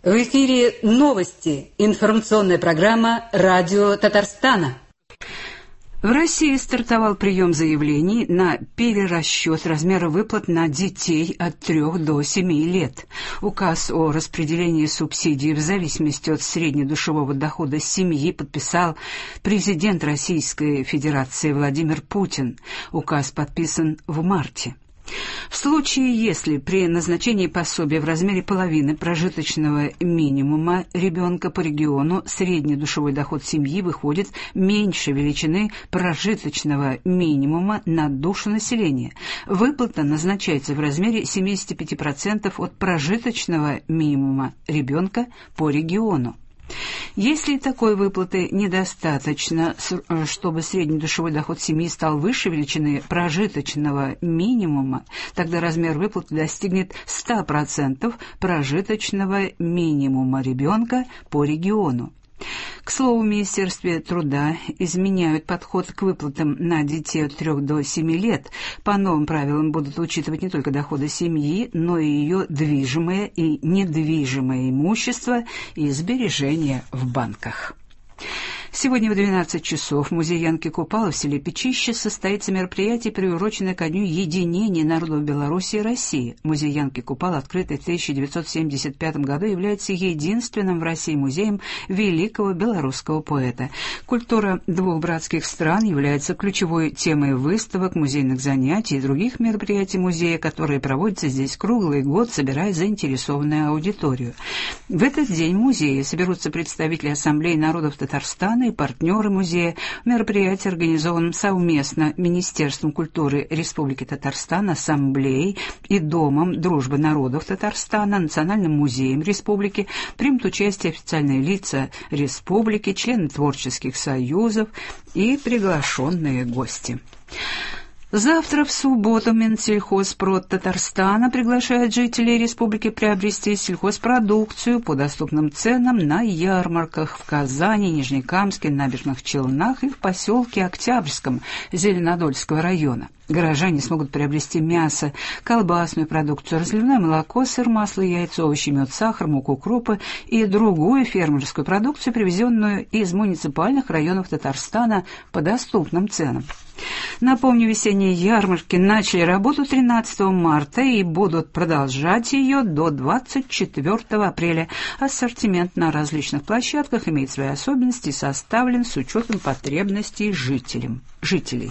В эфире новости. Информационная программа «Радио Татарстана». В России стартовал прием заявлений на перерасчет размера выплат на детей от 3 до 7 лет. Указ о распределении субсидий в зависимости от среднедушевого дохода семьи подписал президент Российской Федерации Владимир Путин. Указ подписан в марте. В случае, если при назначении пособия в размере половины прожиточного минимума ребенка по региону средний душевой доход семьи выходит меньше величины прожиточного минимума на душу населения, выплата назначается в размере 75% от прожиточного минимума ребенка по региону. Если такой выплаты недостаточно, чтобы средний душевой доход семьи стал выше величины прожиточного минимума, тогда размер выплаты достигнет 100% прожиточного минимума ребенка по региону. К слову, в Министерстве труда изменяют подход к выплатам на детей от 3 до 7 лет. По новым правилам будут учитывать не только доходы семьи, но и ее движимое и недвижимое имущество и сбережения в банках. Сегодня в 12 часов в музее Янки Купала в селе Печище состоится мероприятие, приуроченное ко дню единения народов Беларуси и России. Музей Янки Купала, открытый в 1975 году, является единственным в России музеем великого белорусского поэта. Культура двух братских стран является ключевой темой выставок, музейных занятий и других мероприятий музея, которые проводятся здесь круглый год, собирая заинтересованную аудиторию. В этот день в музее соберутся представители Ассамблеи народов Татарстана и партнеры музея. Мероприятие организовано совместно Министерством культуры Республики Татарстан, Ассамблеей и Домом дружбы народов Татарстана, Национальным музеем Республики. Примут участие официальные лица Республики, члены творческих союзов и приглашенные гости. Завтра, в субботу, Минсельхозпрод Татарстана приглашает жителей республики приобрести сельхозпродукцию по доступным ценам на ярмарках в Казани, Нижнекамске, Набережных Челнах и в поселке Октябрьском Зеленодольского района. Горожане смогут приобрести мясо, колбасную продукцию, разливное молоко, сыр, масло, яйца, овощи, мед, сахар, муку, крупы и другую фермерскую продукцию, привезенную из муниципальных районов Татарстана по доступным ценам. Напомню, весенние ярмарки начали работу 13 марта и будут продолжать ее до 24 апреля. Ассортимент на различных площадках имеет свои особенности и составлен с учетом потребностей жителей.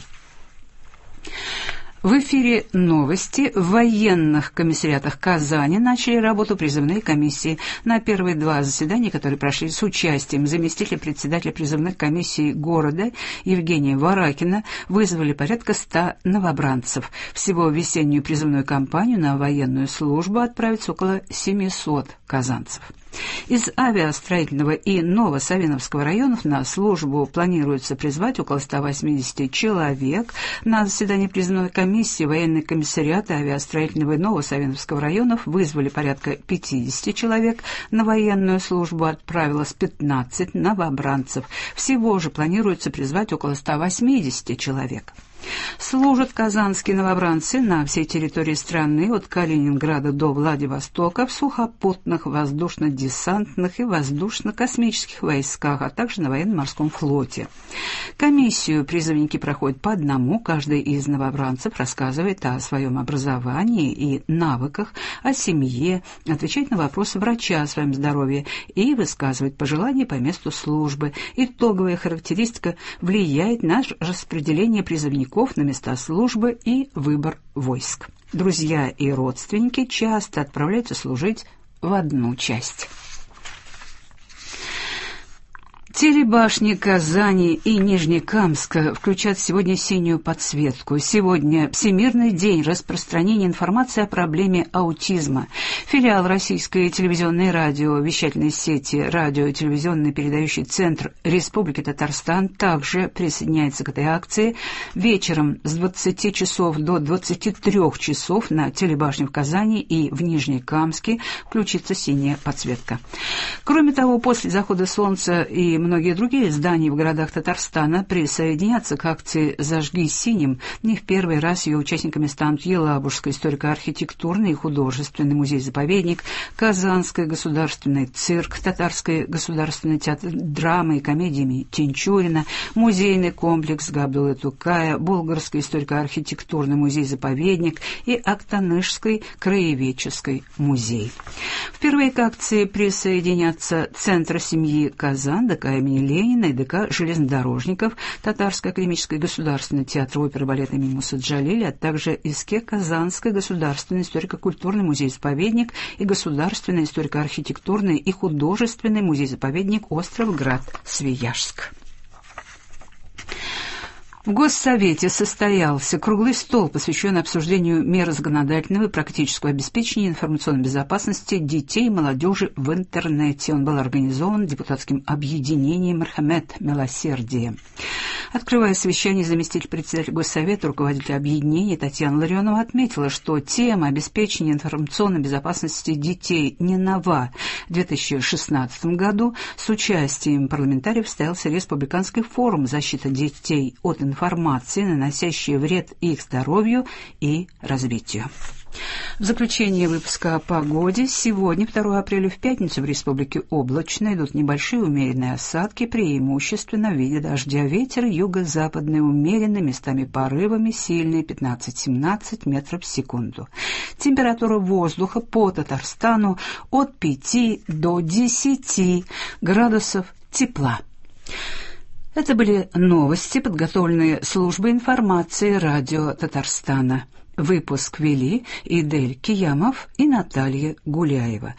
В эфире новости. В военных комиссариатах Казани начали работу призывные комиссии. На первые два заседания, которые прошли с участием заместителя председателя призывных комиссий города Евгения Варакина, вызвали порядка 100 новобранцев. Всего в весеннюю призывную кампанию на военную службу отправится около 700 казанцев. Из авиастроительного и Новосавиновского районов на службу планируется призвать около 180 человек. На заседании призывной комиссии военные комиссариаты авиастроительного и Новосавиновского районов вызвали порядка 50 человек. На военную службу отправилось 15 новобранцев. Всего же планируется призвать около 180 человек. Служат казанские новобранцы на всей территории страны, от Калининграда до Владивостока, в сухопутных, воздушно-десантных и воздушно-космических войсках, а также на военно-морском флоте. Комиссию призывники проходят по одному. Каждый из новобранцев рассказывает о своем образовании и навыках, о семье, отвечает на вопросы врача о своем здоровье и высказывает пожелания по месту службы. Итоговая характеристика влияет на распределение призывников на места службы и выбор войск. Друзья и родственники часто отправляются служить в одну часть. Телебашни Казани и Нижнекамска включат сегодня синюю подсветку. Сегодня Всемирный день распространения информации о проблеме аутизма. Филиал Российской телевизионной радиовещательной сети «Радио- телевизионный передающий центр Республики Татарстан» также присоединяется к этой акции. Вечером с 20 часов до 23 часов на телебашне в Казани и в Нижнекамске включится синяя подсветка. Кроме того, после захода солнца и многие другие здания в городах Татарстана присоединятся к акции «Зажги синим». Не в первый раз ее участниками станут Елабужский историко-архитектурный и художественный музей-заповедник, Казанский государственный цирк, Татарский государственный театр драмы и комедии Тинчурина, музейный комплекс Габдуллы Тукая, Болгарский историко-архитектурный музей-заповедник и Актанышский краеведческий музей. Впервые к акции присоединятся Центр семьи Казан, ДК имени Ленина и ДК железнодорожников, Татарский академический государственный театр оперы и балета имени Мусы Джалиля, а также ИСКЕ Казанский государственный историко-культурный музей-заповедник и Государственный историко-архитектурный и художественный музей-заповедник Остров-Град-Свияжск. В Госсовете состоялся круглый стол, посвященный обсуждению мер законодательного и практического обеспечения информационной безопасности детей и молодежи в интернете. Он был организован депутатским объединением «Мархамет. Милосердие». Открывая совещание, заместитель председателя Госсовета, руководитель объединения Татьяна Ларионова отметила, что тема обеспечения информационной безопасности детей не нова. В 2016 году с участием парламентариев состоялся Республиканский форум «Защита детей от информации, наносящей вред их здоровью и развитию». В заключение выпуска о погоде. Сегодня, 2 апреля, в пятницу, в республике облачно, идут небольшие умеренные осадки, преимущественно в виде дождя. Ветер юго-западный умеренный, местами порывами сильный, 15-17 метров в секунду. Температура воздуха по Татарстану от 5 до 10 градусов тепла. Это были новости, подготовленные службой информации радио Татарстана. Выпуск вели Идель Киямов и Наталья Гуляева.